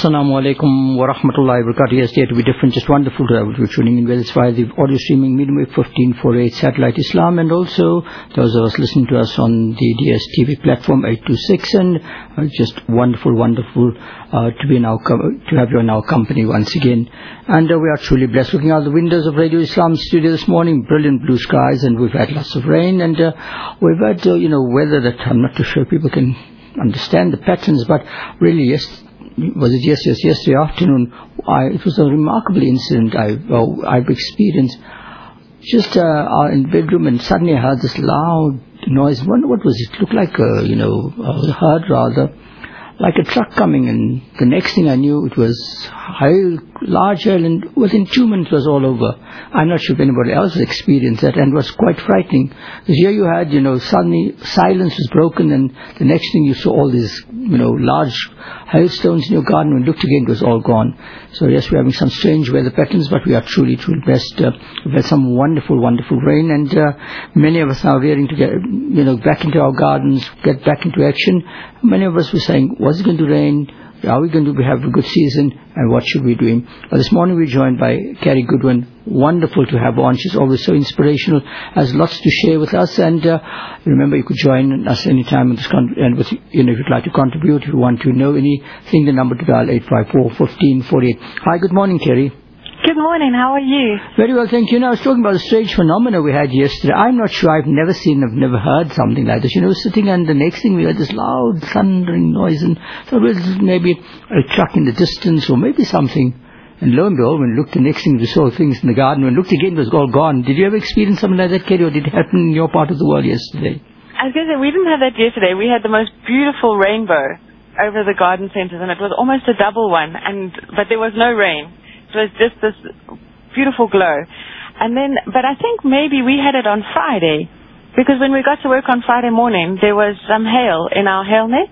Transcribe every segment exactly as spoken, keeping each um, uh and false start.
Assalamu alaikum wa rahmatullahi wa barakatuh. Yes, dare to be different, just wonderful to have you tuning in, whether it's via the audio streaming medium wave fifteen forty-eight satellite Islam, and also those of us listening to us on the D S T V platform eight two six, and uh, just wonderful, wonderful uh, to be in our co- to have you in our company once again. And uh, we are truly blessed. Looking out the windows of Radio Islam studio this morning, brilliant blue skies, and we've had lots of rain, and uh, we've had uh, you know weather that I'm not too sure people can understand the patterns, but really yes. Was it yes, yes, yesterday afternoon? I, it was a remarkable incident I, oh, I've experienced. Just uh, in the bedroom, and suddenly I heard this loud noise. I wonder what was it? It looked like a, you know, a herd rather, like a truck coming. And the next thing I knew, it was hail, large hail, and within two minutes it was all over. I'm not sure if anybody else has experienced that, and it was quite frightening. Because here you had, you know, suddenly silence was broken, and the next thing you saw all these, you know, large hailstones in your garden. When you looked again, it was all gone. So yes, we're having some strange weather patterns, but we are truly, truly blessed. Uh, we've had some wonderful, wonderful rain, and uh, many of us are rearing to get, you know, back into our gardens, get back into action. Many of us were saying, what's it going to rain? Are we going to have a good season, and what should we be doing? Well, this morning we're joined by Carrie Goodwin. Wonderful to have her on. She's always so inspirational, has lots to share with us, and uh, remember you could join us anytime on this con- and with, you know, if you'd like to contribute, if you want to know anything, the number to dial eight five four, one five four eight. Hi, good morning, Carrie. Good morning, how are you? Very well, thank you. Now, I was talking about a strange phenomena we had yesterday. I'm not sure, I've never seen, I've never heard something like this. You know, sitting, and the next thing we heard this loud thundering noise, and so it was maybe a truck in the distance, or maybe something. And lo and behold, when we looked, the next thing we saw things in the garden. When we looked again, it was all gone. Did you ever experience something like that, Kerry, or did it happen in your part of the world yesterday? I was going to say, we didn't have that yesterday. We had the most beautiful rainbow over the garden centres, and it was almost a double one, and but there was no rain. It was just this beautiful glow. And then, but I think maybe we had it on Friday, because when we got to work on Friday morning, there was some hail in our hail net.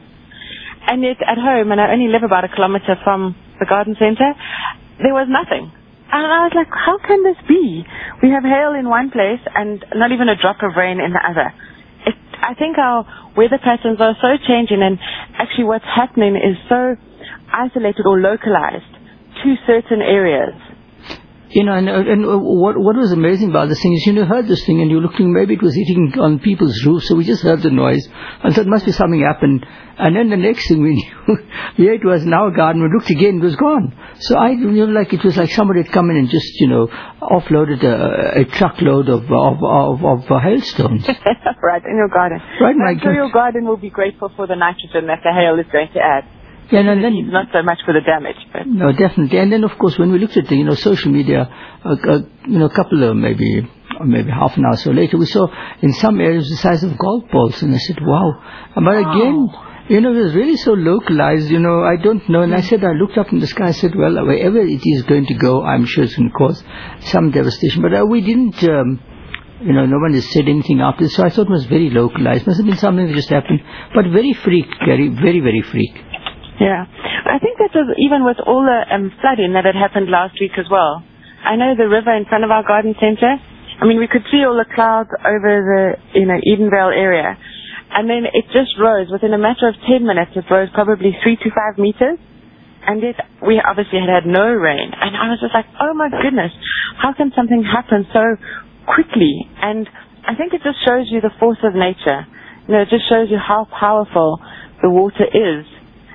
And yet at home, and I only live about a kilometre from the garden centre, there was nothing. And I was like, how can this be? We have hail in one place and not even a drop of rain in the other. It, I think our weather patterns are so changing, and actually what's happening is so isolated or localized to certain areas. You know, and, and what what was amazing about this thing is, you know, heard this thing, and you're looking, maybe it was hitting on people's roofs, so we just heard the noise, and thought, must be something happened. And then the next thing we knew, here it was in our garden, we looked again, it was gone. So I, you know, like, it was like somebody had come in and just, you know, offloaded a, a truckload of, of, of, of uh, hailstones. Right, in your garden. Right, I'm sure your garden will be grateful for the nitrogen that the hail is going to add. Yeah, and then, not so much for the damage. But. No, definitely. And then, of course, when we looked at the, you know, social media, uh, uh, you know, a couple of maybe, maybe half an hour or so later, we saw in some areas the size of golf balls, and I said, wow. But wow. Again, you know, it was really so localized, you know, I don't know. And I said, I looked up in the sky, I said, well, wherever it is going to go, I'm sure it's going to cause some devastation. But uh, we didn't, um, you know, no one has said anything after this, so I thought it was very localized. It must have been something that just happened. But very freak, very, very, very freak. Yeah. I think that was even with all the um, flooding that had happened last week as well. I know the river in front of our garden centre, I mean, we could see all the clouds over the, you know, Edenvale area. And then it just rose. Within a matter of ten minutes, it rose probably three to five meters. And yet we obviously had had no rain. And I was just like, oh my goodness, how can something happen so quickly? And I think it just shows you the force of nature. You know, it just shows you how powerful the water is.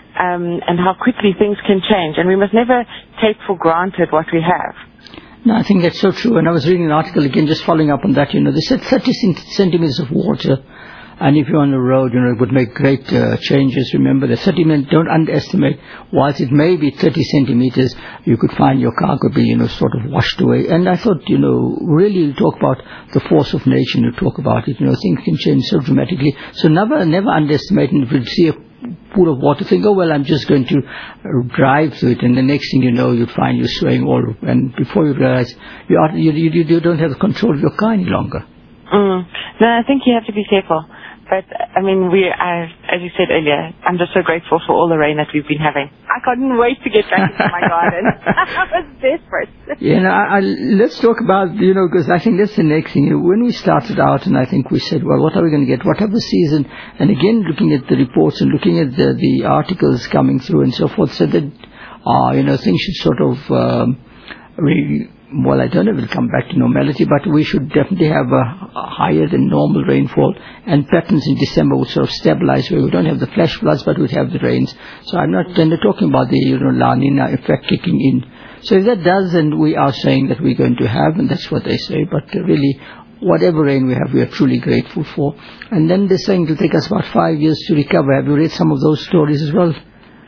Um, and how quickly things can change. And we must never take for granted what we have. No, I think that's so true. And I was reading an article again, just following up on that. You know, they said thirty centimeters of water, and if you're on the road, you know, it would make great uh, changes. Remember, the thirty minutes, don't underestimate. Whilst it may be thirty centimeters, you could find your car could be, you know, sort of washed away. And I thought, you know, really you talk about the force of nature, you talk about it, you know, things can change so dramatically. So never, never underestimate. And if you see a pool of water, think, oh, well, I'm just going to drive through it, and the next thing you know, you'd find you're swaying all, and before you realize, you, are, you, you, you don't have control of your car any longer. Mm. No, I think you have to be careful. But, I mean, we are, as you said earlier, I'm just so grateful for all the rain that we've been having. I couldn't wait to get back into my garden. I was desperate. Yeah, no, I, I, let's talk about, you know, because I think that's the next thing. When we started out, and I think we said, well, what are we going to get? What have the season? And again, looking at the reports and looking at the, the articles coming through and so forth, said that uh, you know, things should sort of um, really, well, I don't know if it'll come back to normality, but we should definitely have a, a higher than normal rainfall, and patterns in December would sort of stabilize, where we don't have the flash floods, but we'd have the rains. So I'm not then talking about the, you know, La Nina effect kicking in. So if that does, then we are saying that we're going to have, and that's what they say, but uh, really, whatever rain we have, we are truly grateful for. And then they're saying it'll take us about five years to recover. Have you read some of those stories as well?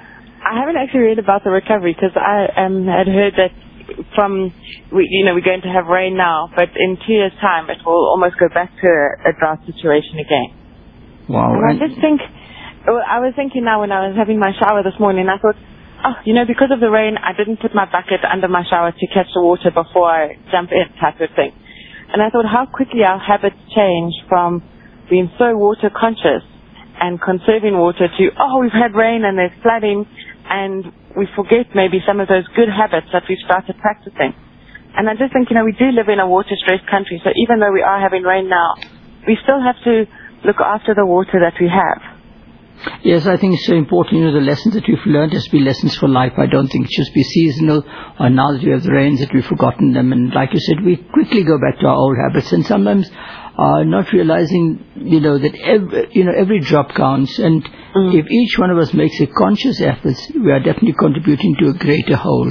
I haven't actually read about the recovery, because I um, had heard that from, we, you know, we're going to have rain now, but in two years' time it will almost go back to a, a drought situation again. Wow. And I just think, I was thinking now when I was having my shower this morning, I thought, oh, you know, because of the rain, I didn't put my bucket under my shower to catch the water before I jump in, type of thing. And I thought how quickly our habits change from being so water conscious and conserving water to, oh, we've had rain and there's flooding, and we forget maybe some of those good habits that we've started practicing. And I just think, you know, we do live in a water-stressed country, so even though we are having rain now, we still have to look after the water that we have. Yes, I think it's so important, you know, the lessons that we've learned has to be lessons for life. I don't think it should be seasonal, or now that we have the rains that we've forgotten them. And like you said, we quickly go back to our old habits, and sometimes uh, not realizing, you know, that every, you know, every drop counts. And mm. if each one of us makes a conscious effort, we are definitely contributing to a greater whole.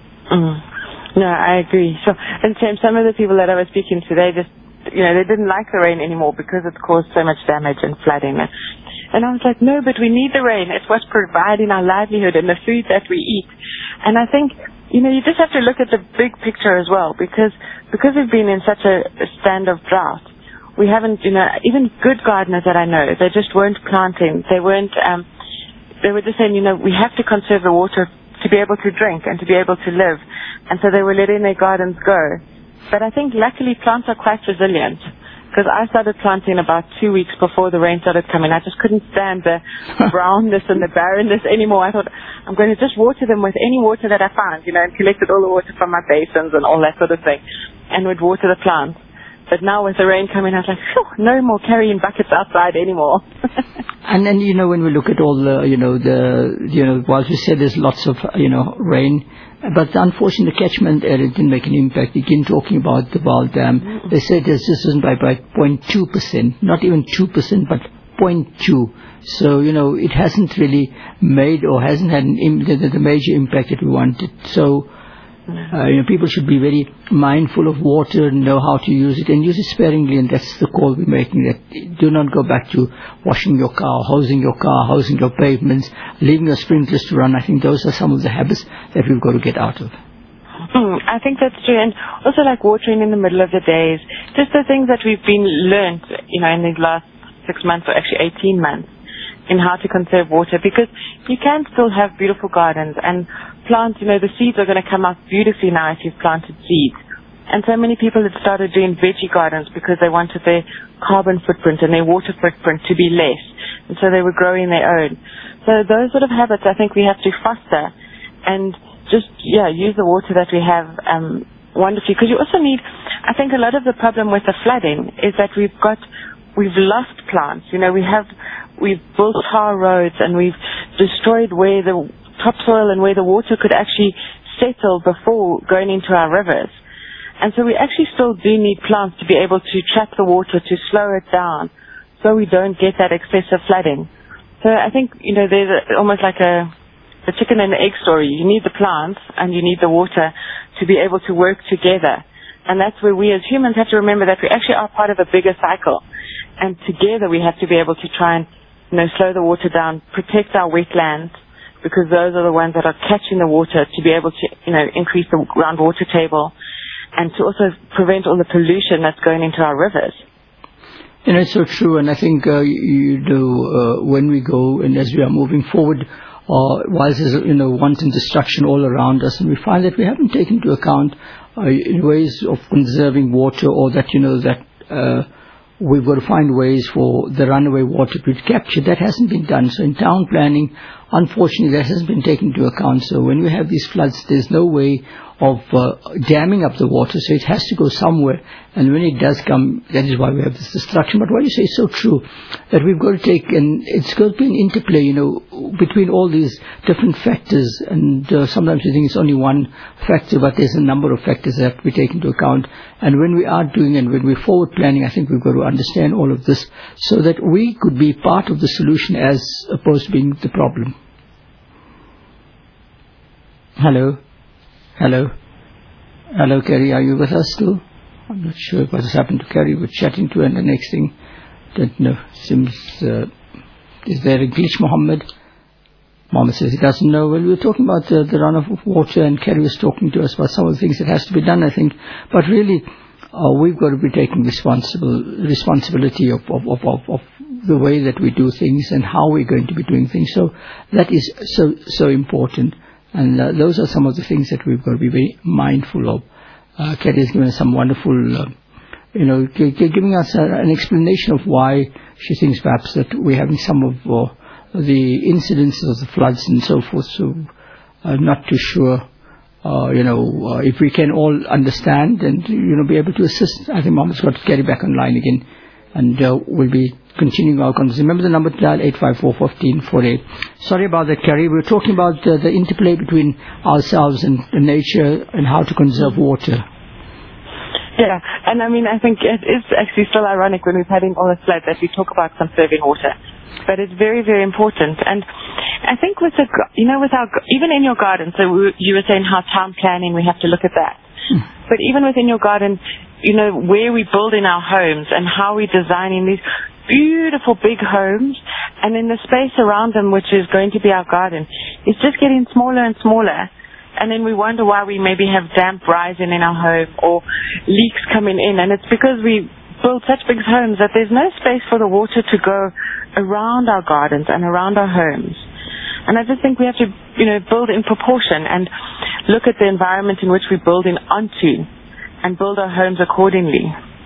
Mm. No, I agree. So, and Sam, some of the people that I was speaking to, they just, you know, they didn't like the rain anymore because it's caused so much damage and flooding. And I was like, no, but we need the rain. It's what's providing our livelihood and the food that we eat. And I think, you know, you just have to look at the big picture as well, because because we've been in such a, a stand of drought, we haven't, you know, even good gardeners that I know, they just weren't planting. They weren't, um, they were just saying, you know, we have to conserve the water to be able to drink and to be able to live. And so they were letting their gardens go. But I think luckily plants are quite resilient. Because I started planting about two weeks before the rain started coming. I just couldn't stand the brownness and the barrenness anymore. I thought, I'm going to just water them with any water that I found, you know, and collected all the water from my basins and all that sort of thing, and would water the plants. But now with the rain coming, I was like, phew, no more carrying buckets outside anymore. And then, you know, when we look at all the, you know, the, you know, while you said there's lots of, you know, rain, but unfortunately the catchment area didn't make an impact. Again, talking about the Vaal Dam, mm-hmm. they said it's just by, by zero point two percent, not even two percent, but zero point two. So, you know, it hasn't really made or hasn't had an Im- the, the major impact that we wanted. So, Uh, you know, people should be very mindful of water and know how to use it, and use it sparingly, and that's the call we're making, that do not go back to washing your car, hosing your car, hosing your pavements, leaving your sprinklers to run. I think those are some of the habits that we've got to get out of. Mm, I think that's true, and also like watering in the middle of the days, just the things that we've been learned, you know, in these last six months or actually eighteen months, in how to conserve water, because you can still have beautiful gardens and plants, you know, the seeds are going to come out beautifully now if you've planted seeds. And so many people have started doing veggie gardens because they wanted their carbon footprint and their water footprint to be less. And so they were growing their own. So those sort of habits I think we have to foster and just, yeah, use the water that we have um, wonderfully. Because you also need, I think a lot of the problem with the flooding is that we've got, we've lost plants. You know, we have, we've built tar roads and we've destroyed where the topsoil and where the water could actually settle before going into our rivers. And so we actually still do need plants to be able to trap the water, to slow it down, so we don't get that excessive flooding. So I think, you know, there's a, almost like a the chicken and the egg story. You need the plants and you need the water to be able to work together. And that's where we as humans have to remember that we actually are part of a bigger cycle. And together we have to be able to try and, you know, slow the water down, protect our wetlands, because those are the ones that are catching the water, to be able to, you know, increase the groundwater table, and to also prevent all the pollution that's going into our rivers. You know, it's so true, and I think, uh, you know, uh, when we go and as we are moving forward, uh, whilst there's, you know, wanton destruction all around us, and we find that we haven't taken into account uh, ways of conserving water, or that, you know, that uh, we've got to find ways for the runaway water to be captured. That hasn't been done. So in town planning, unfortunately, that hasn't been taken into account. So when we have these floods, there's no way of uh, damming up the water, so it has to go somewhere. And when it does come, that is why we have this destruction. But what you say is so true, that we've got to take, and it's got to be an interplay, you know, between all these different factors. And uh, sometimes we think it's only one factor, but there's a number of factors that have to be taken into account. And when we are doing, and when we're forward planning, I think we've got to understand all of this so that we could be part of the solution as opposed to being the problem. Hello? Hello? Hello, Kerry, are you with us still? I'm not sure what has happened to Kerry. We're chatting to her, and the next thing, don't know, seems, uh, is there a glitch, Mohammed? Mohammed says he doesn't know. Well, we were talking about uh, the runoff of water, and Kerry was talking to us about some of the things that has to be done, I think. But really, uh, we've got to be taking responsible responsibility of, of, of, of, of the way that we do things and how we're going to be doing things. So that is so, so important. And uh, those are some of the things that we've got to be very mindful of. Uh, Kerry has given us some wonderful, uh, you know, g- g- giving us uh, an explanation of why she thinks perhaps that we're having some of uh, the incidences of the floods and so forth. So, uh, not too sure, uh, you know, uh, if we can all understand and, you know, be able to assist. I think Mohammed's got to Kerry back online again. And uh, we'll be continuing our conversation. Remember the number to dial eight five four, one five four eight. Sorry about that, Kerry. We were talking about uh, the interplay between ourselves and the nature and how to conserve water. Yeah, and I mean, I think it is actually still ironic when we've had in all the floods that we talk about conserving water. But it's very, very important. And I think with the, you know, with our, even in your garden, so we, you were saying how town planning, we have to look at that. Hmm. But even within your garden, you know, where we build in our homes and how we're designing these beautiful big homes, and then the space around them, which is going to be our garden, is just getting smaller and smaller. And then we wonder why we maybe have damp rising in our home or leaks coming in. And it's because we build such big homes that there's no space for the water to go around our gardens and around our homes. And I just think we have to, you know, build in proportion and look at the environment in which we're building onto and build our homes accordingly.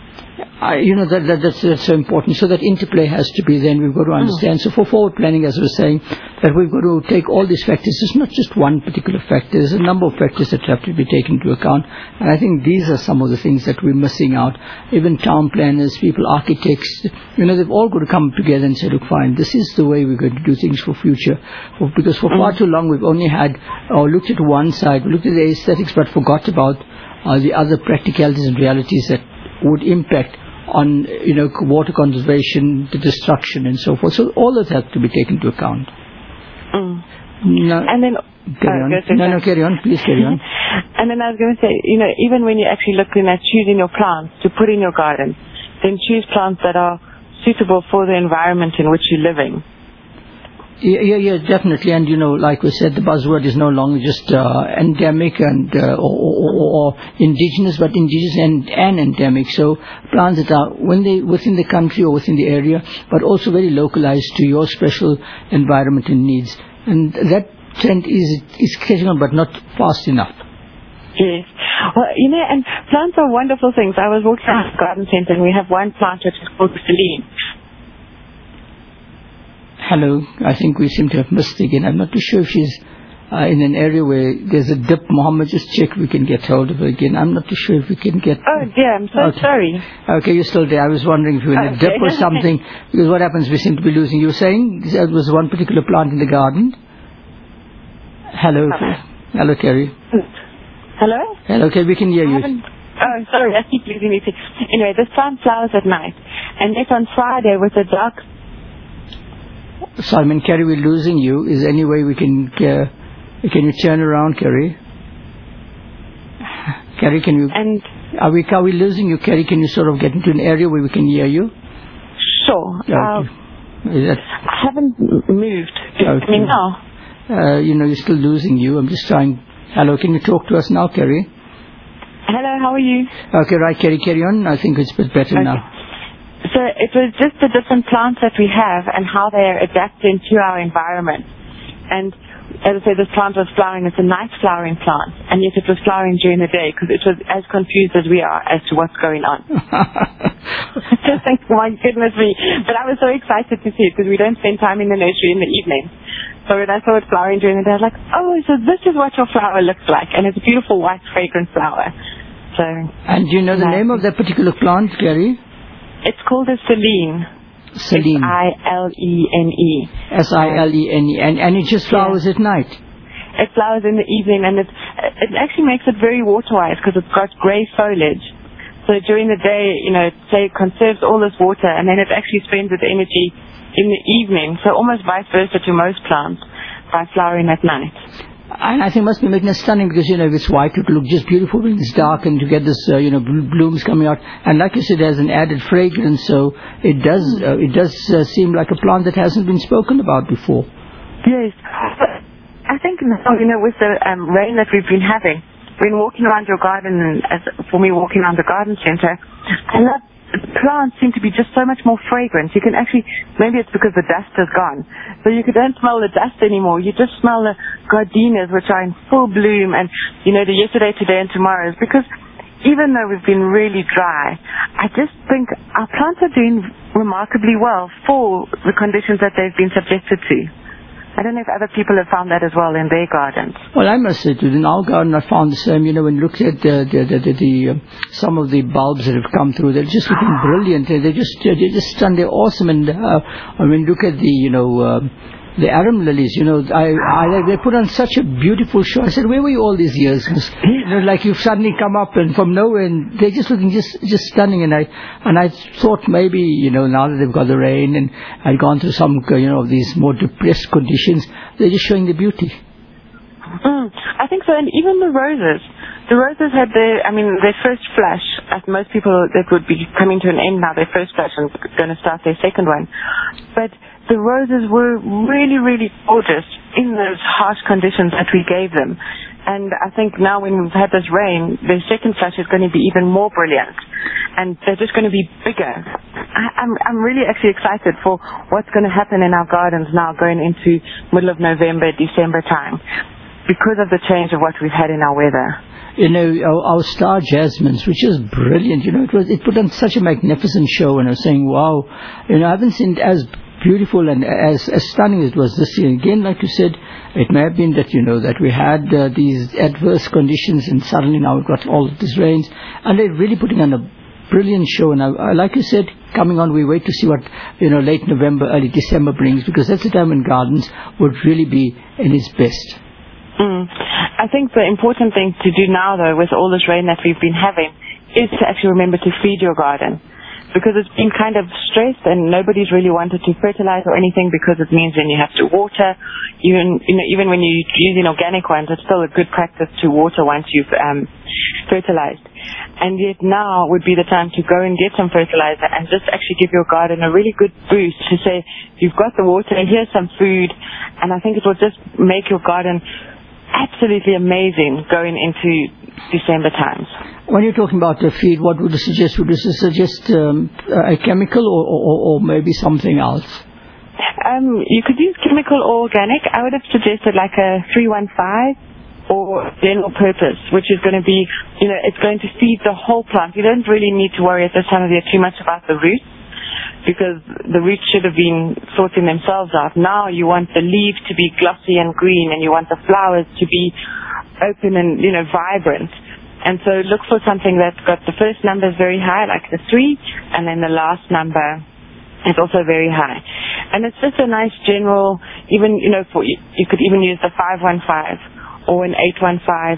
I, you know, that, that that's, that's so important. So that interplay has to be there, and we've got to understand. Mm. So for forward planning, as I was saying, that we've got to take all these factors. It's not just one particular factor. There's a number of factors that have to be taken into account. And I think these are some of the things that we're missing out. Even town planners, people, architects, you know, they've all got to come together and say, look, fine, this is the way we're going to do things for future. For, because for mm. far too long, we've only had, or looked at one side, we looked at the aesthetics, but forgot about uh, the other practicalities and realities that would impact on, you know, water conservation, the destruction, and so forth. So all that has to be taken into account. Mm. No, and then, carry on. No, no, carry on. Please carry on. And then I was going to say, you know, even when you're actually looking at choosing your plants to put in your garden, then choose plants that are suitable for the environment in which you're living. Yeah, yeah, yeah, definitely. And, you know, like we said, the buzzword is no longer just uh, endemic and uh, or, or, or indigenous, but indigenous and, and endemic. So plants that are when they within the country or within the area, but also very localized to your special environment and needs. And that trend is is catching on, but not fast enough. Yes. Well, you know, and plants are wonderful things. I was walking around the garden center, and we have one plant which is called Celine. Hello, I think we seem to have missed again. I'm not too sure if she's uh, in an area where there's a dip. Mohammed, just check if we can get hold of her again. I'm not too sure if we can get... Oh, dear, I'm so okay. sorry. Okay, you're still there. I was wondering if you were in a okay. dip or something, because what happens, we seem to be losing. You were saying there was one particular plant in the garden? Hello. Okay. Hello, Kerry. Hello? Hello, okay, we can hear you. Oh, sorry, I keep losing you. Anyway, this plant flowers at night. And yet on Friday with the dark... Simon, Kerry, we're losing you. Is there any way we can, uh, can you turn around, Kerry? Kerry, can you, and are we, are we losing you, Kerry? Can you sort of get into an area where we can hear you? Sure. Okay. Uh, Is that, I haven't moved. Okay. I mean, now. Uh, you know, you're still losing you. I'm just trying. Hello, can you talk to us now, Kerry? Hello, how are you? Okay, right, Kerry, carry on. I think it's a bit better okay. now. So it was just the different plants that we have and how they are adapting to our environment. And as I say, this plant was flowering. It's a night flowering plant, and yet it was flowering during the day because it was as confused as we are as to what's going on. Just think, my goodness me. But I was so excited to see it because we don't spend time in the nursery in the evening. So when I saw it flowering during the day, I was like, oh, so this is what your flower looks like. And it's a beautiful white fragrant flower. So. And do you know the name of that particular plant, Gary? It's called a Silene. Silene. S I L E N E. S I L E N E. And, and it just flowers yeah. at night? It flowers in the evening, and it, it actually makes it very water-wise because it's got grey foliage. So during the day, you know, say it conserves all this water, and then it actually spends its energy in the evening. So almost vice versa to most plants by flowering at night. And I think it must be making it stunning because, you know, if it's white, it will look just beautiful when it's dark and to get this, uh, you know, blooms coming out. And like you said, there's an added fragrance, so it does, uh, it does uh, seem like a plant that hasn't been spoken about before. Yes. I think now, you know, with the um, rain that we've been having, when walking around your garden, and as for me walking around the garden center, I love plants seem to be just so much more fragrant. You can actually, maybe it's because the dust is gone, so you don't smell the dust anymore. You just smell the gardenias, which are in full bloom, and you know, the yesterday, today, and tomorrows. Because even though we've been really dry, I just think our plants are doing remarkably well for the conditions that they've been subjected to. I don't know if other people have found that as well in their gardens. Well, I must say, too, in our garden I found the same. You know, when you look at the, the, the, the, the uh, some of the bulbs that have come through, they're just looking brilliant. They're just, they're just stunned. They're awesome. And uh, when you look at the, you know, uh, the arum lilies, you know, I, I, they put on such a beautiful show. I said, where were you all these years? You know, like you've suddenly come up and from nowhere, and they're just looking just, just stunning. And I, and I thought maybe, you know, now that they've got the rain and I'd gone through some, you know, of these more depressed conditions, they're just showing the beauty. Mm, I think so, and even the roses. The roses had their, I mean, their first flush. As most people, that would be coming to an end now, their first flush, and going to start their second one. But the roses were really, really gorgeous in those harsh conditions that we gave them. And I think now when we've had this rain, their second flush is going to be even more brilliant. And they're just going to be bigger. I, I'm, I'm really actually excited for what's going to happen in our gardens now going into middle of November, December time, because of the change of what we've had in our weather. You know, our, our star jasmines, which is brilliant. You know, it was, it put on such a magnificent show, and I was saying, wow, you know, I haven't seen it as beautiful and as, as stunning as it was this year. Again, like you said, it may have been that, you know, that we had uh, these adverse conditions, and suddenly now we've got all of these rains, and they're really putting on a brilliant show. And I, I, like you said, coming on, we wait to see what, you know, late November, early December brings, because that's the time when gardens would really be in its best. Mm. I think the important thing to do now, though, with all this rain that we've been having, is to actually remember to feed your garden. Because it's been kind of stressed, and nobody's really wanted to fertilize or anything, because it means then you have to water. Even, you know, even when you're using organic ones, it's still a good practice to water once you've um, fertilized. And yet now would be the time to go and get some fertilizer and just actually give your garden a really good boost to say, you've got the water, here's some food, and I think it will just make your garden absolutely amazing going into December times. When you're talking about the feed, what would you suggest? Would you suggest um, a chemical or, or, or maybe something else? Um, you could use chemical or organic. I would have suggested like a three one five or general purpose, which is going to be, you know, it's going to feed the whole plant. You don't really need to worry at this time of year too much about the roots, because the roots should have been sorting themselves out. Now you want the leaves to be glossy and green, and you want the flowers to be open and, you know, vibrant. And so look for something that's got the first number is very high, like the three, and then the last number is also very high. And it's just a nice general, even, you know, for you, you could even use the five one five or an eight one five.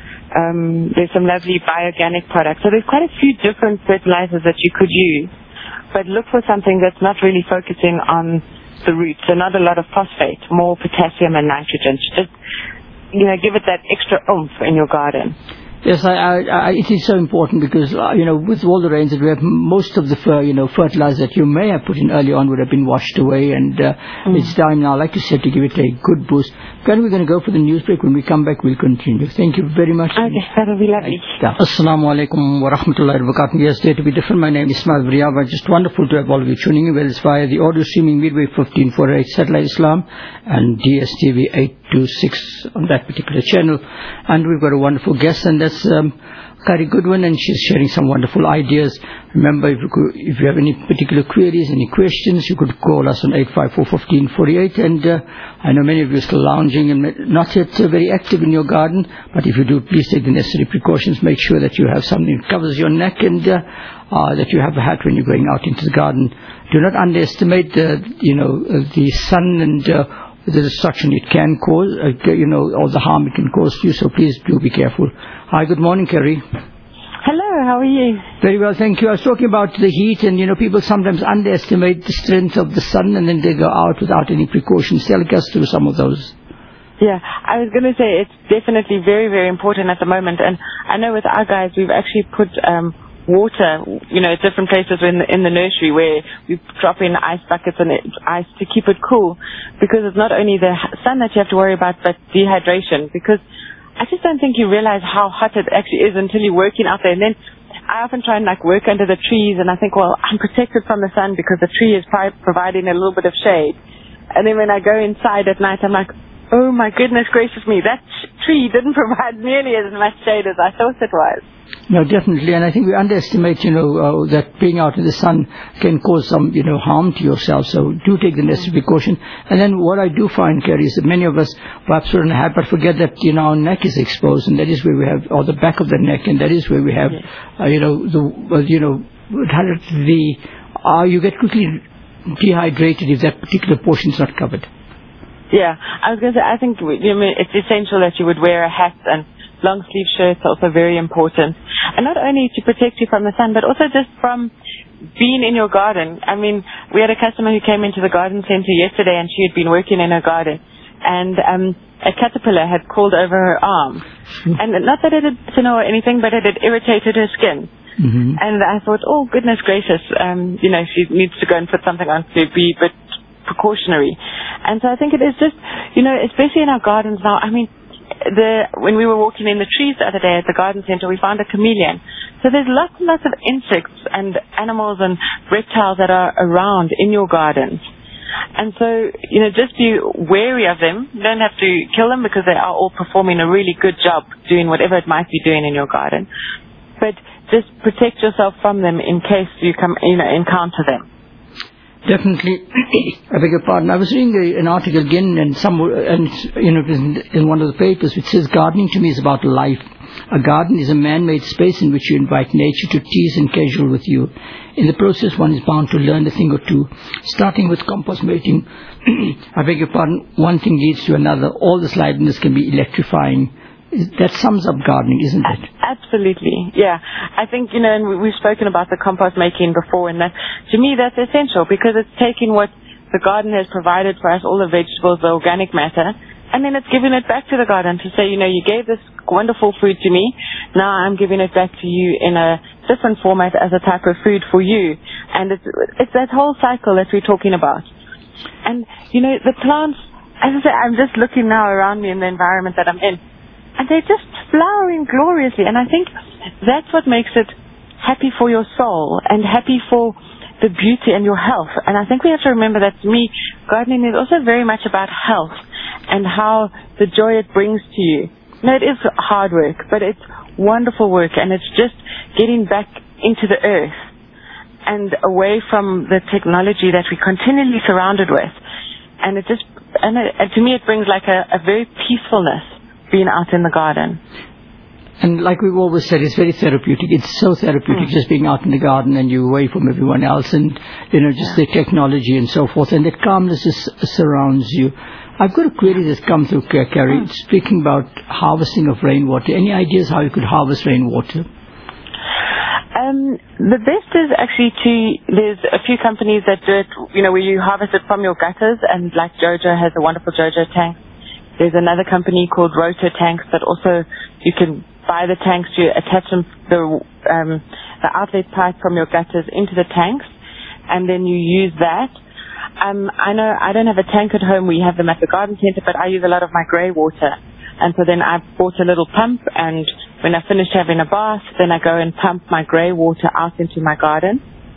Um, there's some lovely bioorganic products. So there's quite a few different fertilizers that you could use. But look for something that's not really focusing on the roots, so not a lot of phosphate, more potassium and nitrogen. Just, you know, give it that extra oomph in your garden. Yes, I, I, I, it is so important because, uh, you know, with all the rains that we have, most of the, uh, you know, fertilizer that you may have put in early on would have been washed away, and uh, mm. it's time now, like you said, to give it a good boost. Then we're going to go for the news break. When we come back, we'll continue. Thank you very much. Okay, that will be lovely. Assalamu alaikum wa rahmatullahi wa barakatuh. Yes, day to be different. My name is Ismail Briava. Just wonderful to have all of you tuning in, whether it's via the audio streaming Midway fifteen forty-eight Satellite Islam and D S T V eight to six on that particular channel. And we've got a wonderful guest, and that's um, Carrie Goodwin, and she's sharing some wonderful ideas. Remember, if you, could, if you have any particular queries, any questions, you could call us on eight five four, one five four eight. And uh, I know many of you are still lounging and not yet uh, very active in your garden, but if you do, please take the necessary precautions. Make sure that you have something that covers your neck, and uh, uh, that you have a hat when you're going out into the garden. Do not underestimate the, you know, uh, the sun and uh, the destruction it can cause, uh, you know, or the harm it can cause to you. So please do be careful. Hi, good morning, Kerry. Hello, how are you? Very well, thank you. I was talking about the heat, and, you know, people sometimes underestimate the strength of the sun, and then they go out without any precautions. Tell us through some of those. Yeah, I was going to say it's definitely very, very important at the moment. And I know with our guys, we've actually put um, water, you know, at different places in the, in the nursery where we drop in ice buckets and ice to keep it cool, because it's not only the sun that you have to worry about, but dehydration. Because I just don't think you realize how hot it actually is until you're working out there. And then I often try and like work under the trees, and I think, well, I'm protected from the sun because the tree is providing a little bit of shade. And then when I go inside at night, I'm like, oh my goodness gracious me, that tree didn't provide nearly as much shade as I thought it was. No, definitely, and I think we underestimate, you know, uh, that being out in the sun can cause some, you know, harm to yourself. So do take the necessary precaution. And then what I do find, Kerry, is that many of us perhaps put on a hat, but forget that, you know, our neck is exposed, and that is where we have, or the back of the neck, and that is where we have, yes. uh, you know, the, uh, you know, the, uh, you get quickly dehydrated if that particular portion is not covered. Yeah, I was going to say, I think you know, it's essential that you would wear a hat, and long sleeve shirts are also very important. And not only to protect you from the sun, but also just from being in your garden. I mean, we had a customer who came into the garden center yesterday, and she had been working in her garden, and um, a caterpillar had crawled over her arm. Mm-hmm. And not that it had, you know, or anything, but it had irritated her skin. Mm-hmm. And I thought, oh, goodness gracious, um, you know, she needs to go and put something on to be a bit precautionary. And so I think it is just, you know, especially in our gardens now, I mean, the when we were walking in the trees the other day at the garden center, we found a chameleon. So there's lots and lots of insects and animals and reptiles that are around in your gardens. And so, you know, just be wary of them. You don't have to kill them, because they are all performing a really good job doing whatever it might be doing in your garden. But just protect yourself from them in case you come, you know, encounter them. Definitely. I beg your pardon. I was reading a, an article again, and some, and you know, in, in one of the papers, which says gardening to me is about life. A garden is a man-made space in which you invite nature to tease and casual with you. In the process, one is bound to learn a thing or two. Starting with compost making, I beg your pardon, one thing leads to another. All this liveliness can be electrifying. That sums up gardening, isn't it? Absolutely, yeah. I think, you know, and we've spoken about the compost making before, and that, to me, that's essential, because it's taking what the garden has provided for us, all the vegetables, the organic matter, and then it's giving it back to the garden to say, you know, you gave this wonderful food to me, now I'm giving it back to you in a different format as a type of food for you. And it's, it's that whole cycle that we're talking about. And, you know, the plants, as I say, I'm just looking now around me in the environment that I'm in, and they're just flowering gloriously. And I think that's what makes it happy for your soul and happy for the beauty and your health. And I think we have to remember that, to me, gardening is also very much about health and how the joy it brings to you. No, it is hard work, but it's wonderful work, and it's just getting back into the earth and away from the technology that we're continually surrounded with. And it just, and, it, and to me, it brings like a, a very peacefulness being out in the garden. And like we've always said, it's very therapeutic. It's so therapeutic, mm. just being out in the garden and you're away from everyone else, and, you know, just yeah. the technology and so forth, and that calmness is, surrounds you. I've got a query that's come through, Carrie, mm. speaking about harvesting of rainwater. Any ideas how you could harvest rainwater? Um, the best is actually to, there's a few companies that do it, you know, where you harvest it from your gutters, and like Jojo has a wonderful Jojo tank. There's another company called Rotor Tanks that also, you can buy the tanks, you attach them, the, um, the outlet pipe from your gutters into the tanks, and then you use that. Um, I know I don't have a tank at home. We have them at the garden center, but I use a lot of my grey water. And so then I bought a little pump, and when I finish having a bath, then I go and pump my grey water out into my garden.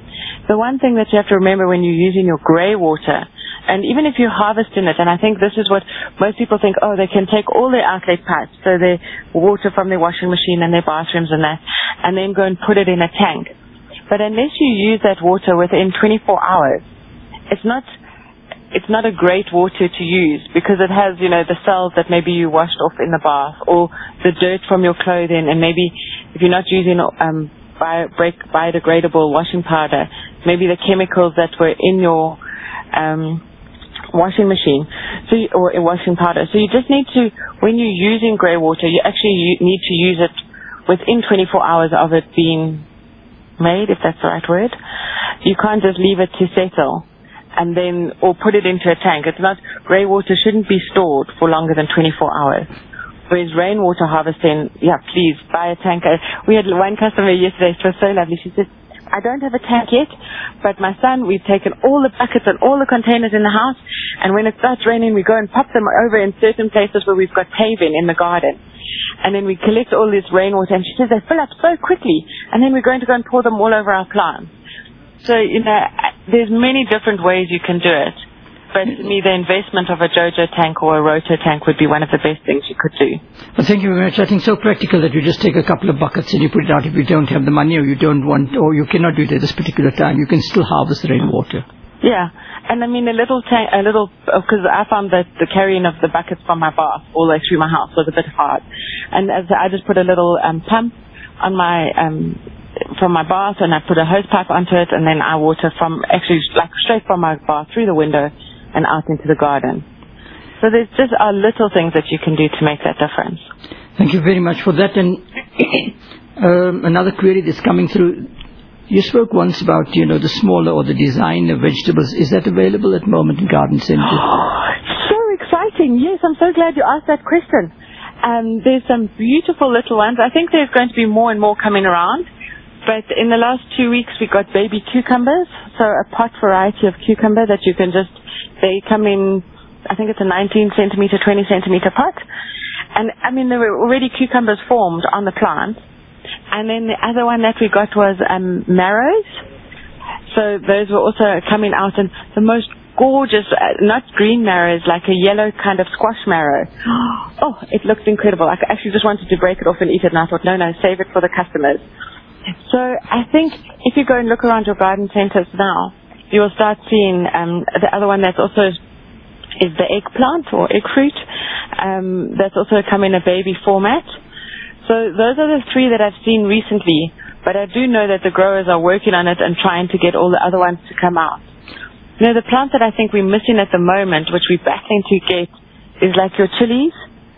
The one thing that you have to remember when you're using your grey water, and even if you're harvesting it, and I think this is what most people think, oh, they can take all their outlet pipes, so their water from their washing machine and their bathrooms and that, and then go and put it in a tank. But unless you use that water within twenty-four hours, it's not it's not a great water to use, because it has, you know, the cells that maybe you washed off in the bath, or the dirt from your clothing, and maybe if you're not using um, bio, break, biodegradable washing powder, maybe the chemicals that were in your um, washing machine, so you, or a washing powder. So you just need to, when you're using grey water, you actually need to use it within twenty-four hours of it being made, if that's the right word. You can't just leave it to settle and then, or put it into a tank. It's not, grey water shouldn't be stored for longer than twenty-four hours. Whereas rainwater harvesting, yeah, please buy a tank. We had one customer yesterday, it was so lovely. She said, I don't have a tank yet, but my son, we've taken all the buckets and all the containers in the house, and when it starts raining, we go and pop them over in certain places where we've got paving in the garden. And then we collect all this rainwater, and she says they fill up so quickly, and then we're going to go and pour them all over our plants. So, you know, there's many different ways you can do it. But to me, the investment of a JoJo tank or a Roto tank would be one of the best things you could do. Well, thank you very much. I think so practical that you just take a couple of buckets and you put it out. If you don't have the money, or you don't want, or you cannot do it at this particular time, you can still harvest the rainwater. Yeah, and I mean a little tank, a little, because I found that the carrying of the buckets from my bath all the way through my house was a bit hard, and as I just put a little um, pump on my um, from my bath, and I put a hose pipe onto it, and then I water from actually like straight from my bath through the window and out into the garden. So there's just are little things that you can do to make that difference. Thank you very much for that. And um, another query that's coming through. You spoke once about, you know, the smaller or the designer vegetables. Is that available at the moment in garden centres? So exciting. Yes, I'm so glad you asked that question. Um, there's some beautiful little ones. I think there's going to be more and more coming around. But in the last two weeks, we got baby cucumbers. So a pot variety of cucumber that you can just, they come in, I think it's a nineteen centimeter, twenty centimeter pot. And I mean, there were already cucumbers formed on the plant. And then the other one that we got was um, marrows. So those were also coming out, and the most gorgeous, uh, not green marrows, like a yellow kind of squash marrow. Oh, it looked incredible. I actually just wanted to break it off and eat it, and I thought, no, no, save it for the customers. So I think if you go and look around your garden centres now, you will start seeing um, the other one that's also is the eggplant or egg fruit. Um, that's also come in a baby format. So those are the three that I've seen recently, but I do know that the growers are working on it and trying to get all the other ones to come out. You know, the plant that I think we're missing at the moment, which we're battling to get, is like your chilies.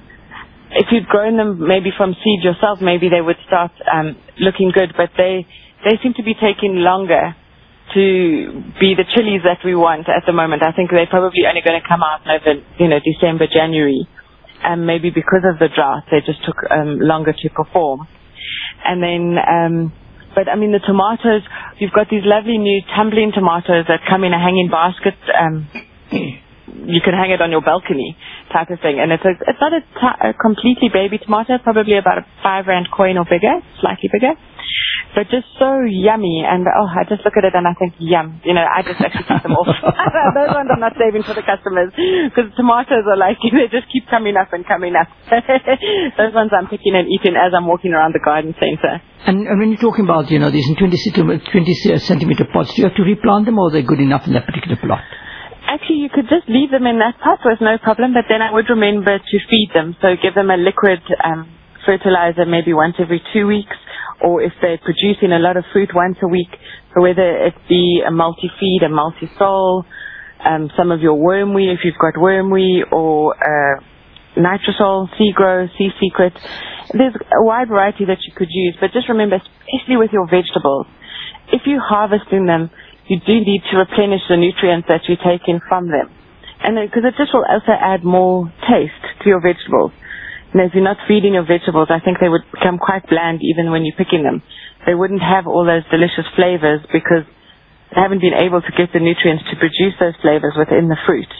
If you'd grown them maybe from seed yourself, maybe they would start um, looking good, but they, they seem to be taking longer to be the chilies that we want at the moment. I think they're probably only going to come out over, you know, December, January. And maybe because of the drought, they just took um, longer to perform. And then, um, but I mean, the tomatoes, you've got these lovely new tumbling tomatoes that come in a hanging basket. Um, you can hang it on your balcony type of thing. And it's a, it's not a, t- a completely baby tomato, probably about a five rand coin or bigger, slightly bigger. But just so yummy, and oh, I just look at it and I think, yum. You know, I just actually take them off. Those ones I'm not saving for the customers, because tomatoes are like, they just keep coming up and coming up. Those ones I'm picking and eating as I'm walking around the garden centre. And, and when you're talking about, you know, these in twenty centimeter pots, do you have to replant them, or are they good enough in that particular plot? Actually, you could just leave them in that pot with no problem, but then I would remember to feed them. So give them a liquid um, fertilizer maybe once every two weeks. Or if they're producing a lot of fruit once a week, so whether it be a multi-feed, a multi-sol, um, some of your wormweed, if you've got wormweed, or uh, nitrosol, Seagrow, Sea Secret. There's a wide variety that you could use, but just remember, especially with your vegetables, if you're harvesting them, you do need to replenish the nutrients that you're taking from them. And because it just will also add more taste to your vegetables. And if you're not feeding your vegetables, I think they would become quite bland even when you're picking them. They wouldn't have all those delicious flavors because they haven't been able to get the nutrients to produce those flavors within the fruit.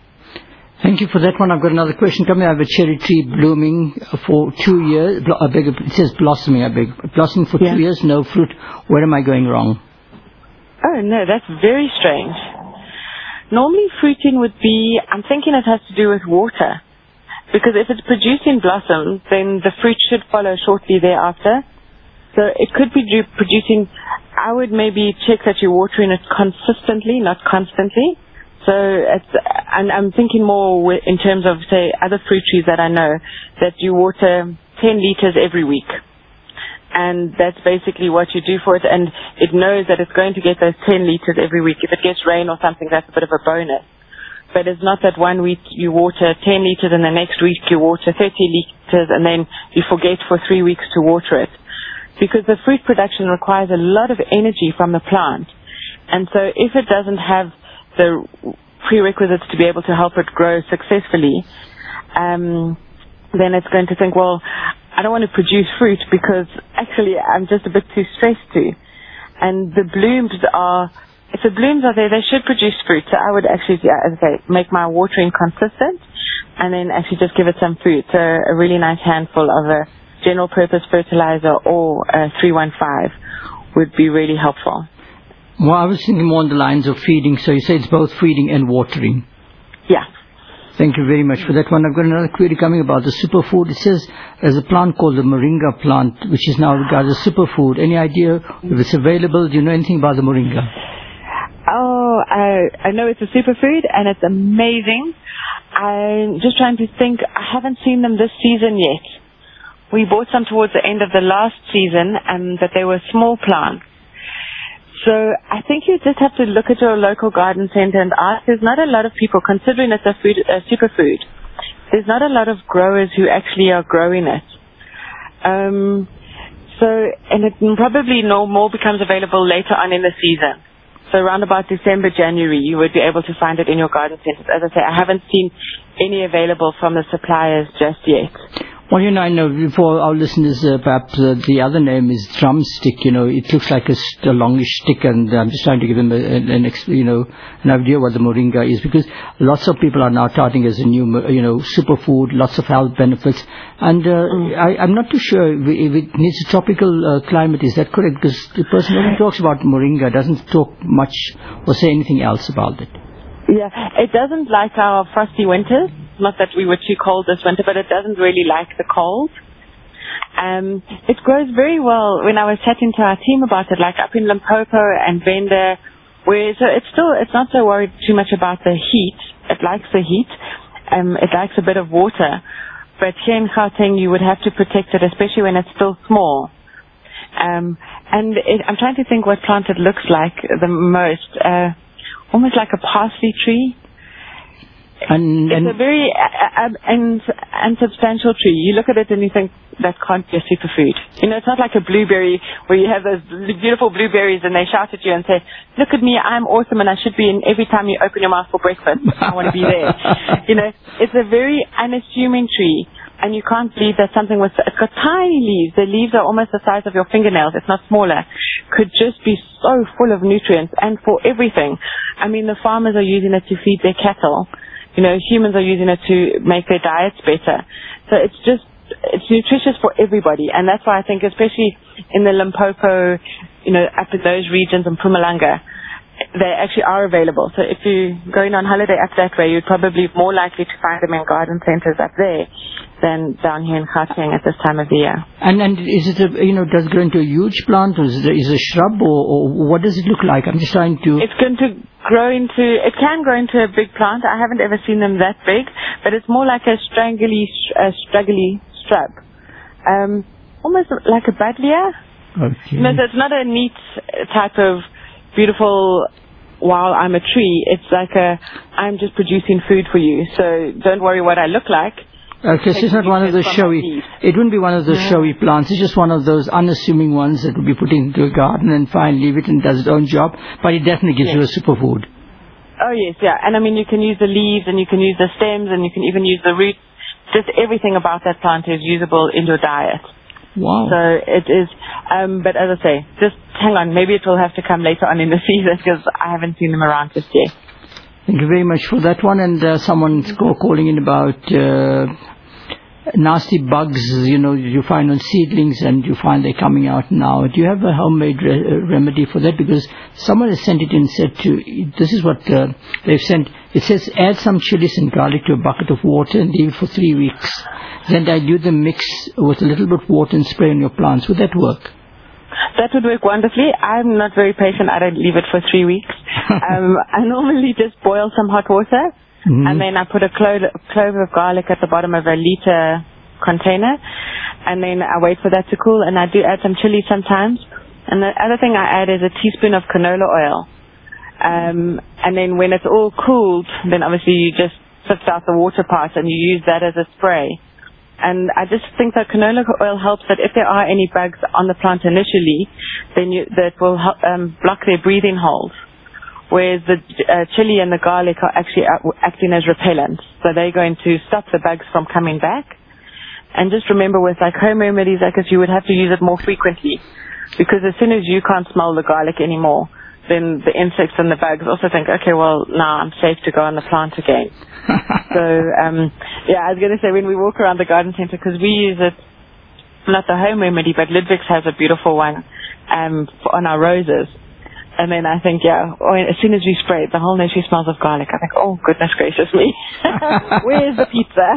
Thank you for that one. I've got another question coming. I have a cherry tree blooming for two years. I beg, it says blossoming, I beg. Blossoming for yeah. two years, no fruit. Where am I going wrong? Oh, no, that's very strange. Normally fruiting would be, I'm thinking it has to do with water. Because if it's producing blossoms, then the fruit should follow shortly thereafter. So it could be producing, I would maybe check that you're watering it consistently, not constantly. So it's, and I'm thinking more in terms of, say, other fruit trees that I know, that you water ten liters every week. And that's basically what you do for it, and it knows that it's going to get those ten liters every week. If it gets rain or something, that's a bit of a bonus. But it's not that one week you water ten liters and the next week you water thirty liters and then you forget for three weeks to water it. Because the fruit production requires a lot of energy from the plant. And so if it doesn't have the prerequisites to be able to help it grow successfully, um, then it's going to think, well, I don't want to produce fruit because actually I'm just a bit too stressed to. And the blooms are, if the blooms are there, they should produce fruit. So I would actually, yeah, as I say, make my watering consistent and then actually just give it some food. So a really nice handful of a general purpose fertilizer or a three one five would be really helpful. Well, I was thinking more on the lines of feeding. So you say it's both feeding and watering. Yeah. Thank you very much for that one. I've got another query coming about the superfood. It says there's a plant called the moringa plant, which is now regarded as superfood. Any idea if it's available? Do you know anything about the moringa? Oh, I, I know it's a superfood and it's amazing. I'm just trying to think. I haven't seen them this season yet. We bought some towards the end of the last season, and that they were small plants. So I think you just have to look at your local garden center and ask. There's not a lot of people, considering it's a food, a superfood, there's not a lot of growers who actually are growing it. Um, so, and it probably no more becomes available later on in the season. So around about December, January, you would be able to find it in your garden centers. As I say, I haven't seen any available from the suppliers just yet. Well, you know, I know for our listeners, uh, perhaps uh, the other name is drumstick. You know, it looks like a, a longish stick, and I'm just trying to give them a, an, an, you know, an idea what the moringa is, because lots of people are now touting as a new, you know, superfood, lots of health benefits, and uh, mm. I, I'm not too sure if it needs a tropical uh, climate. Is that correct? Because the person who talks about moringa doesn't talk much or say anything else about it. Yeah, it doesn't like our frosty winters. Not that we were too cold this winter, but it doesn't really like the cold. Um, it grows very well. When I was chatting to our team about it, like up in Limpopo and Venda, where so it's still it's not so worried too much about the heat. It likes the heat. Um, it likes a bit of water. But here in Gauteng, you would have to protect it, especially when it's still small. Um, and it, I'm trying to think what plant it looks like the most. Uh, almost like a parsley tree. And, and it's a very uh, and unsubstantial tree. You look at it and you think that can't be a superfood. You know, it's not like a blueberry where you have those beautiful blueberries and they shout at you and say, "Look at me, I'm awesome, and I should be in every time you open your mouth for breakfast. I want to be there." You know, it's a very unassuming tree, and you can't believe that something with it's got tiny leaves. The leaves are almost the size of your fingernails, if not smaller. Could just be so full of nutrients and for everything. I mean, the farmers are using it to feed their cattle. You know, humans are using it to make their diets better. So it's just, it's nutritious for everybody. And that's why I think, especially in the Limpopo, you know, up in those regions in Mpumalanga, they actually are available. So if you're going on holiday up that way, you're probably more likely to find them in garden centers up there than down here in Gauteng at this time of the year. And and is it a, you know, does it grow into a huge plant, or is it a, is it a shrub, or, or what does it look like? I'm just trying to... It's going to grow into, it can grow into a big plant. I haven't ever seen them that big, but it's more like a strangly, uh, struggly shrub. Um, almost like a buddleia. Okay. No, so it's not a neat type of beautiful, while I'm a tree. It's like a, I'm just producing food for you, so don't worry what I look like. Okay, so it's not one of those showy, it wouldn't be one of those yeah. showy plants. It's just one of those unassuming ones that would be put into a garden and fine, leave it and does its own job. But it definitely gives yes. you a superfood. Oh yes, yeah. And I mean, you can use the leaves and you can use the stems and you can even use the roots. Just everything about that plant is usable in your diet. Wow. So it is, um, but as I say, just hang on. Maybe it will have to come later on in the season because I haven't seen them around just yet. Thank you very much for that one. And uh, someone's calling in about uh, nasty bugs, you know, you find on seedlings and you find they're coming out now. Do you have a homemade re- remedy for that? Because someone has sent it in and said to, this is what uh, they've sent. It says add some chilies and garlic to a bucket of water and leave it for three weeks. Then dilute the mix with a little bit of water and spray on your plants. Would that work? That would work wonderfully. I'm not very patient. I don't leave it for three weeks. um, I normally just boil some hot water, mm-hmm. and then I put a clove, clove of garlic at the bottom of a liter container, and then I wait for that to cool, and I do add some chili sometimes. And the other thing I add is a teaspoon of canola oil. Um, and then when it's all cooled, then obviously you just sift out the water part and you use that as a spray. And I just think that canola oil helps that if there are any bugs on the plant initially, then you, that will help, um, block their breathing holes. Whereas the uh, chili and the garlic are actually acting as repellents. So they're going to stop the bugs from coming back. And just remember with like home remedies, I guess you would have to use it more frequently. Because as soon as you can't smell the garlic anymore, then the insects and the bugs also think, okay, well, now I'm safe to go on the plant again. so, um, yeah, I was going to say when we walk around the garden center, because we use it, not the home remedy, but Ludwig's has a beautiful one um, for, on our roses. And then I think, yeah, as soon as we spray it, the whole nursery smells of garlic. I think, oh, goodness gracious me. Where's the pizza?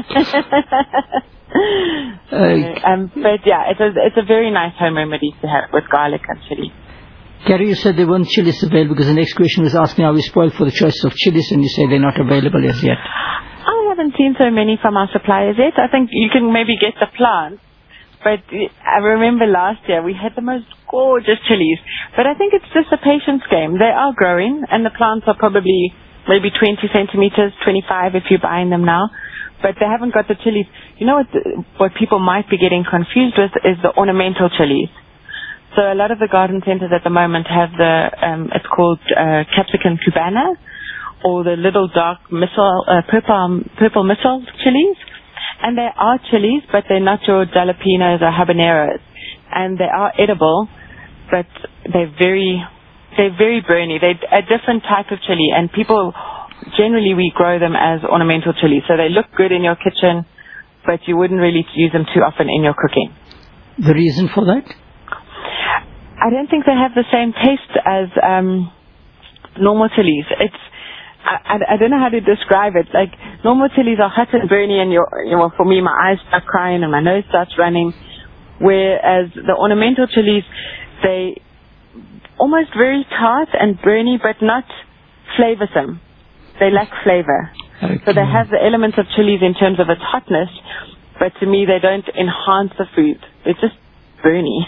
uh, um, but, yeah, it's a, it's a very nice home remedy to have with garlic and chili. Gary, you said there weren't chilies available because the next question was asking, are we spoiled for the choice of chilies? And you say they're not available as yet. I haven't seen so many from our suppliers yet. I think you can maybe get the plants. But I remember last year we had the most gorgeous chilies. But I think it's just a patience game. They are growing and the plants are probably maybe twenty centimeters, twenty-five if you're buying them now. But they haven't got the chilies. You know what, the, what people might be getting confused with is the ornamental chilies. So a lot of the garden centers at the moment have the, um, it's called uh, capsicum cubana, or the little dark missile, uh, purple, purple missile chilies. And they are chilies, but they're not your jalapenos or habaneros. And they are edible, but they're very, they're very burny. They're a different type of chili, and people, generally we grow them as ornamental chilies. So they look good in your kitchen, but you wouldn't really use them too often in your cooking. The reason for that? I don't think they have the same taste as um, normal chilies. It's I, I, I don't know how to describe it. Like normal chilies are hot and burny, and you're, you know, for me, my eyes start crying and my nose starts running. Whereas the ornamental chilies, they almost very tart and burny, but not flavorsome. They lack flavor. Okay. So they have the elements of chilies in terms of its hotness, but to me, they don't enhance the food. They're just burny.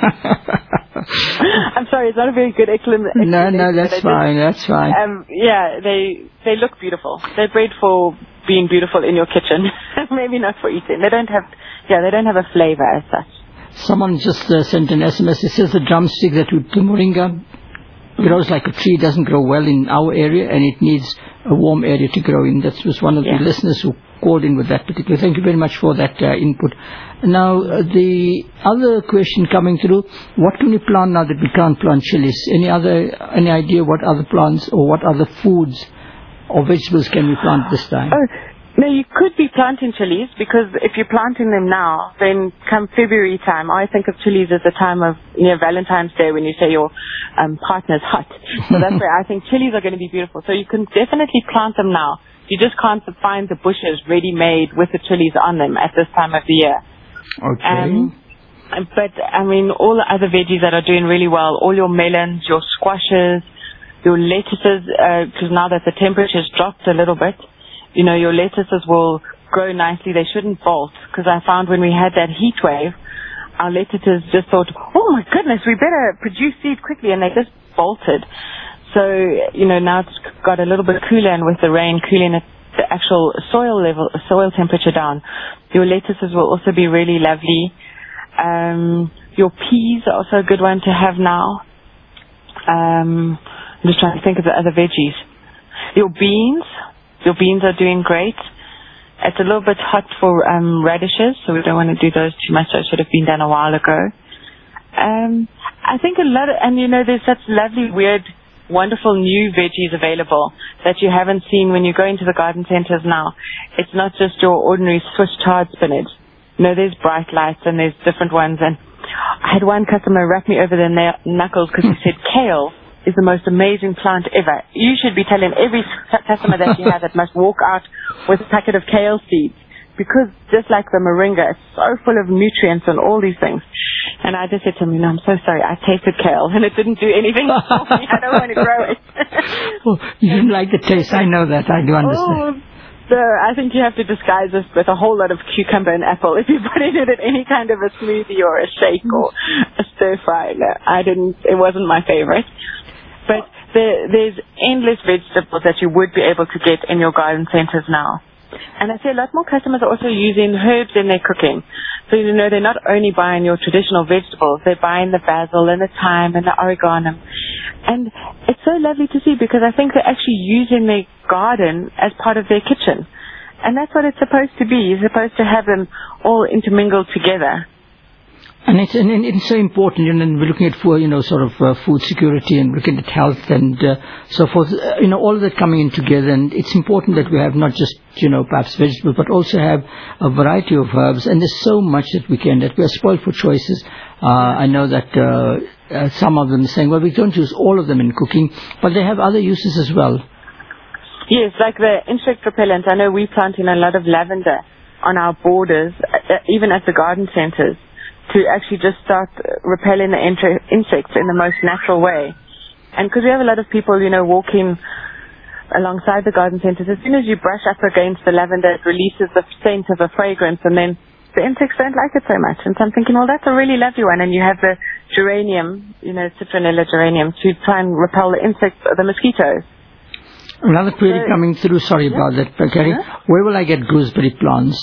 I'm sorry, it's not a very good explanation. No, no, that's fine, just, that's fine. Um, yeah, they they look beautiful. They're bred for being beautiful in your kitchen. Maybe not for eating. They don't have, yeah, they don't have a flavor as such. Someone just uh, sent an S M S. It says the drumstick that the moringa grows like a tree, doesn't grow well in our area, and it needs a warm area to grow in. That was one of yeah. the listeners who called in with that particular. Thank you very much for that uh, input. Now, uh, the other question coming through, what can we plant now that we can't plant chilies? Any other, any idea what other plants or what other foods or vegetables can we plant this time? Oh, no, you could be planting chilies, because if you're planting them now, then come February time, I think of chilies as the time of, you know, Valentine's Day when you say your um, partner's hot. So that's where I think chilies are going to be beautiful. So you can definitely plant them now. You just can't find the bushes ready-made with the chilies on them at this time of the year. Okay. Um, but, I mean, all the other veggies that are doing really well, all your melons, your squashes, your lettuces, because uh, now that the temperature's dropped a little bit, you know, your lettuces will grow nicely. They shouldn't bolt, because I found when we had that heat wave, our lettuces just thought, oh my goodness, we better produce seed quickly, and they just bolted. So, you know, now it's got a little bit cooler, and with the rain cooling it, the actual soil level, soil temperature down, your lettuces will also be really lovely. Um, your peas are also a good one to have now. Um, I'm just trying to think of the other veggies. Your beans, your beans are doing great. It's a little bit hot for um, radishes, so we don't want to do those too much. That should have been done a while ago. Um, I think a lot of, and you know, there's such lovely, weird, wonderful new veggies available that you haven't seen when you go into the garden centers now. It's not just your ordinary Swiss chard spinach. you know, there's bright lights and there's different ones. And I had one customer wrap me over the na- knuckles because he said kale is the most amazing plant ever. You should be telling every customer that you have that must walk out with a packet of kale seeds, because just like the moringa, it's so full of nutrients and all these things. And I just said to him, you know, I'm so sorry, I tasted kale and it didn't do anything for me. I don't want to grow it. Oh, you didn't like the taste. I know that. I do understand. Oh, so I think you have to disguise this with a whole lot of cucumber and apple if you put it in any kind of a smoothie or a shake or a stir fry. No, I didn't. It wasn't my favorite. But there, there's endless vegetables that you would be able to get in your garden centers now. And I see a lot more customers are also using herbs in their cooking. So, you know, they're not only buying your traditional vegetables, they're buying the basil and the thyme and the oregano. And it's so lovely to see, because I think they're actually using their garden as part of their kitchen. And that's what it's supposed to be. You're supposed to have them all intermingled together. And it's, and it's so important, you know, we're looking at, for, you know, sort of uh, food security and looking at health and uh, so forth, uh, you know, all of that coming in together. And it's important that we have not just, you know, perhaps vegetables, but also have a variety of herbs. And there's so much that we can, that we are spoiled for choices. Uh, I know that uh, uh, some of them are saying, well, we don't use all of them in cooking, but they have other uses as well. Yes, like the insect repellent. I know we're planting a lot of lavender on our borders, uh, even at the garden centers, to actually just start repelling the inter- insects in the most natural way. And because we have a lot of people, you know, walking alongside the garden centers, as soon as you brush up against the lavender, it releases the scent of a fragrance, and then the insects don't like it so much. And so I'm thinking, well, that's a really lovely one. And you have the geranium, you know, citronella geranium, to try and repel the insects, the mosquitoes. Another query so, coming through, sorry yeah. about that, Kerry. Yeah. Where will I get gooseberry plants?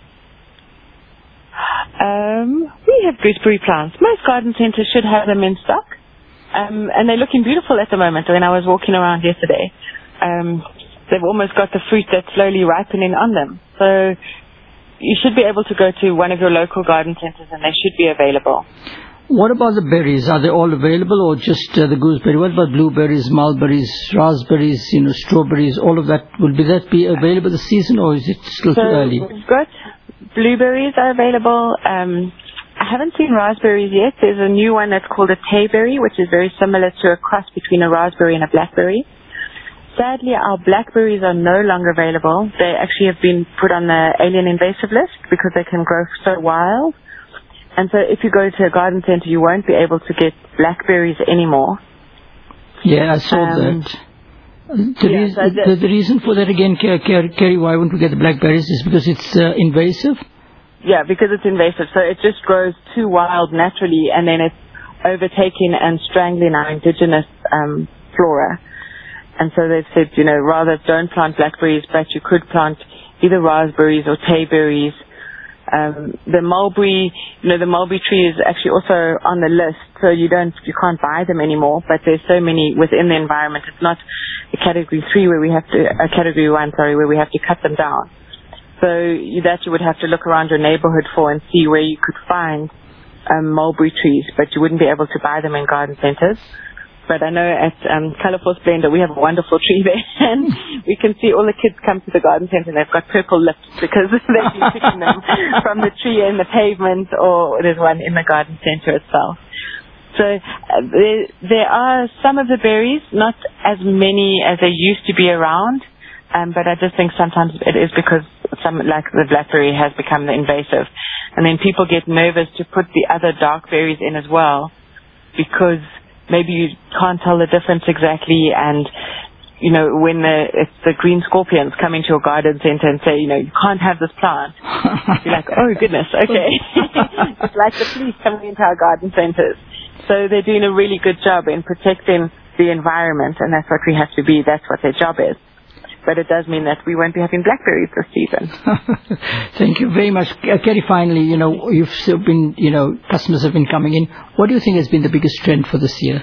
Um, we have gooseberry plants. Most garden centers should have them in stock. Um, and they're looking beautiful at the moment. When I was walking around yesterday, um, they've almost got the fruit that's slowly ripening on them. So you should be able to go to one of your local garden centers and they should be available. What about the berries? Are they all available, or just uh, the gooseberry? What about blueberries, mulberries, raspberries, you know, strawberries, all of that? Will be that be available this season, or is it still so too early? We've got blueberries are available. Um, I haven't seen raspberries yet. There's a new one that's called a tayberry, which is very similar to a cross between a raspberry and a blackberry. Sadly, our blackberries are no longer available. They actually have been put on the alien invasive list because they can grow so wild. And so if you go to a garden center, you won't be able to get blackberries anymore. Yeah, I saw um, that. The, yeah, reason, so the, the reason for that again, Kerry, why won't we get the blackberries, is because it's uh, invasive? Yeah, because it's invasive. So it just grows too wild naturally, and then it's overtaking and strangling our indigenous um, flora. And so they've said, you know, rather don't plant blackberries, but you could plant either raspberries or tayberries. Um, the mulberry, you know, the mulberry tree is actually also on the list, so you don't, you can't buy them anymore, but there's so many within the environment. It's not a category three where we have to, a category one, sorry, where we have to cut them down. So you, that you would have to look around your neighborhood for and see where you could find um, mulberry trees, but you wouldn't be able to buy them in garden centers. But I know at um, Colorful Splendor we have a wonderful tree there, and we can see all the kids come to the garden center and they've got purple lips because they've been picking them from the tree in the pavement, or there's one in the garden center itself. So uh, there, there are some of the berries, not as many as they used to be around, um, but I just think sometimes it is because some, like the blackberry, has become the invasive. And then people get nervous to put the other dark berries in as well, because maybe you can't tell the difference exactly, and, you know, when the, if the green scorpions come into your garden center and say, you know, you can't have this plant, you're like, oh goodness, okay. It's like the police coming into our garden centers. So they're doing a really good job in protecting the environment, and that's what we have to be. That's what their job is. But it does mean that we won't be having blackberries this season. Thank you very much. Uh, Kerry, finally, you know, you've still been, you know, customers have been coming in. What do you think has been the biggest trend for this year?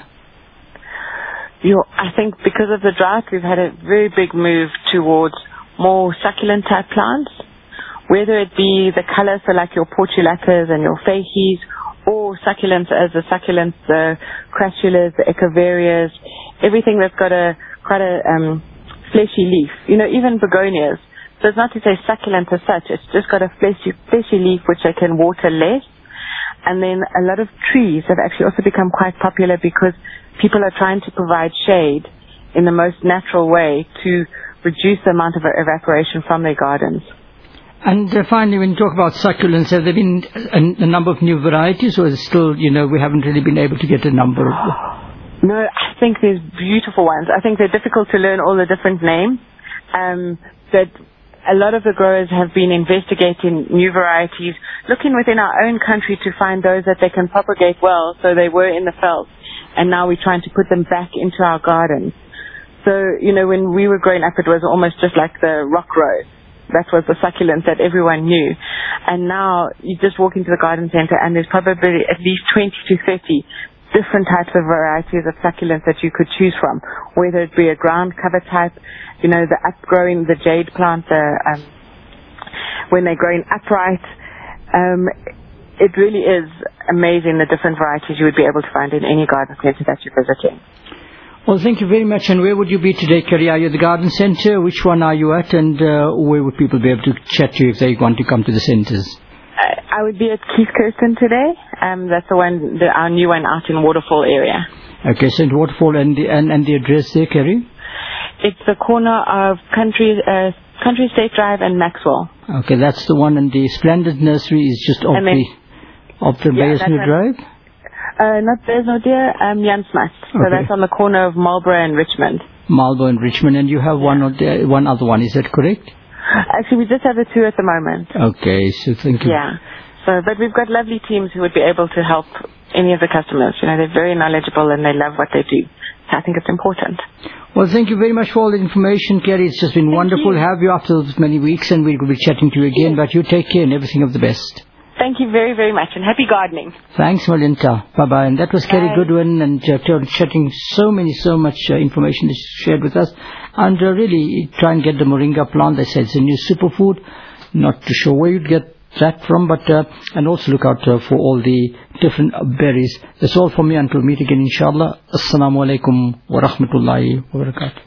You know, I think because of the drought, we've had a very big move towards more succulent type plants, whether it be the color, so like your portulacas and your feihees, or succulents as the succulents, the crassulas, the echeverias, everything that's got a quite a um, fleshy leaf. You know, even begonias, So it's not to say succulent as such. It's just got a fleshy, fleshy leaf which they can water less. And then a lot of trees have actually also become quite popular because people are trying to provide shade in the most natural way to reduce the amount of evaporation from their gardens. And uh, finally, when you talk about succulents, have there been a, a number of new varieties, or is it still, you know, we haven't really been able to get a number of... No, I think there's beautiful ones. I think they're difficult to learn all the different names. Um, that a lot of the growers have been investigating new varieties, looking within our own country to find those that they can propagate well, so they were in the veldt, and now we're trying to put them back into our gardens. So, you know, when we were growing up, it was almost just like the rock rose. That was the succulent that everyone knew. And now you just walk into the garden center and there's probably at least twenty to thirty different types of varieties of succulents that you could choose from, whether it be a ground cover type, you know, the upgrowing, the jade plant, the, um, when they're growing upright. Um, it really is amazing the different varieties you would be able to find in any garden center that you're visiting. Well, thank you very much. And where would you be today, Kerry? Are you at the garden centre? Which one are you at? And uh, where would people be able to chat to you if they want to come to the centres? I would be at Keith Kirsten today. Um, that's the one, the, our new one out in Waterfall area. Okay, Saint Waterfall, and the, and, and the address there, Kerry? It's the corner of Country uh, Country State Drive and Maxwell. Okay, that's the one, and the Splendid Nursery is just off the, off the yeah, Beyersner Drive? Uh, not there's no dear, um, Jansmas. So Okay. that's on the corner of Marlborough and Richmond. Marlborough and Richmond, and you have one or the, one other one, is that correct? Actually, we just have the two at the moment. Okay, so thank you. Yeah. So, but we've got lovely teams who would be able to help any of the customers. You know, they're very knowledgeable and they love what they do. So I think it's important. Well, thank you very much for all the information, Kerry. It's just been Thank wonderful to you. have you after many weeks, and we'll be chatting to you again. But you take care and everything of the best. Thank you very, very much, and happy gardening. Thanks, Malinta. Bye-bye. And that was Kerry Bye. Goodwin, and uh, chatting so many, so much uh, information is shared with us. And uh, really try and get the moringa plant. They said it's a new superfood. Not too sure where you'd get that from, but uh, and also look out uh, for all the different uh, berries. That's all from me until we meet again, inshallah. Assalamu alaikum wa rahmatullahi wa barakatuh.